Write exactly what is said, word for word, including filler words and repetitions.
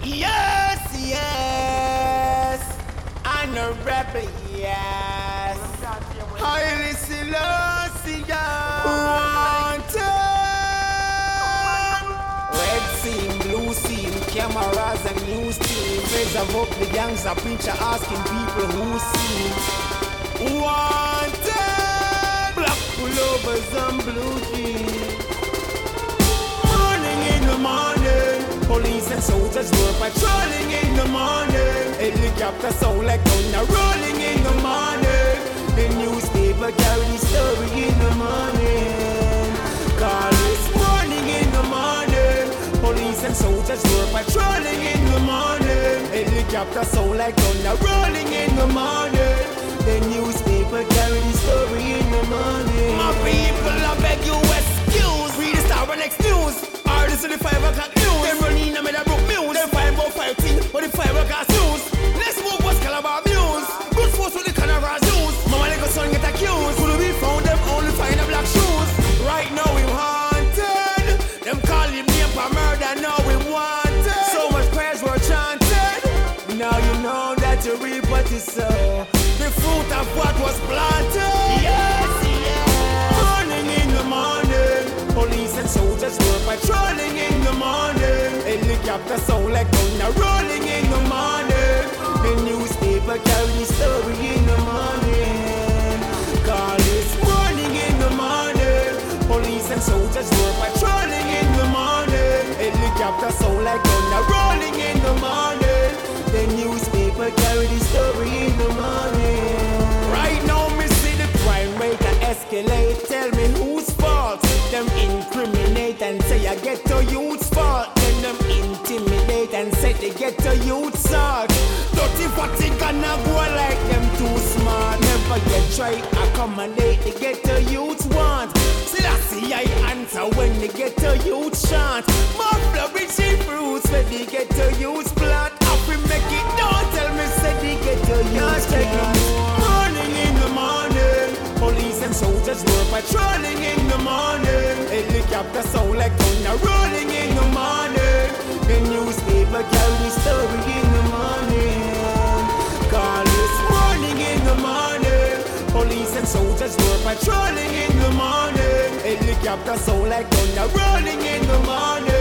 Yes, yes, I'm a rebel, yes. Haile Selassie, wanted. Red scene, blue scene, cameras and news team. Preserve up the gangs, a preacher asking people who seen. Wanted, black pullovers and blue jeans. Morning in the morning, police and soldiers were patrolling in the morning. Helicopter sound like thunder rolling in the morning. The newspaper carry the story in the morning. Call this morning in the morning, police and soldiers were patrolling in the morning. Helicopter sound like thunder rolling in the morning. The newspaper carry the story in the morning. My people, I beg you excuse. Read the Star next news. Or listen to the five o'clock news. Them running a made broke news. Them find about five things, but the five o'clock news. Next move was Calabar news. Good force with the Canara news. Mama like a son get accused. Could we found them only find the black shoes. Right now we haunted. Them call him name for murder, now we wanted. So much prayers were chanted. Now you know that you reap what you sow. The fruit of what was planted. Yes, yes. Morning in the morning, police and soldiers were patrolling in the morning. Helicopter sound like thunder rolling in the morning. The newspaper carry the story in the morning. Call this morning in the morning, police and soldiers were patrolling in the morning. Helicopter sound like thunder rolling in the morning. The newspaper carry the story in the morning. Right now me see the crime rate escalate. Tell me whose fault? Them incriminate and say I get to youth's fault. Then them intimidate and say they get to youth's salt. Dirty fatty gonna go like them too smart. Never get try accommodate they get to youth's want. Still I see I answer when they get to youth chant. More flourishing fruits when they get to youth's plant. After make it don't tell me say they get to youth's plant. Morning in the morning, police and soldiers were patrolling in the morning. Helicopter sound like thunder rolling in the morning. The newspaper carry the story in the morning. Call this morning in the morning, police and soldiers were patrolling in the morning. Helicopter sound like thunder rolling in the morning.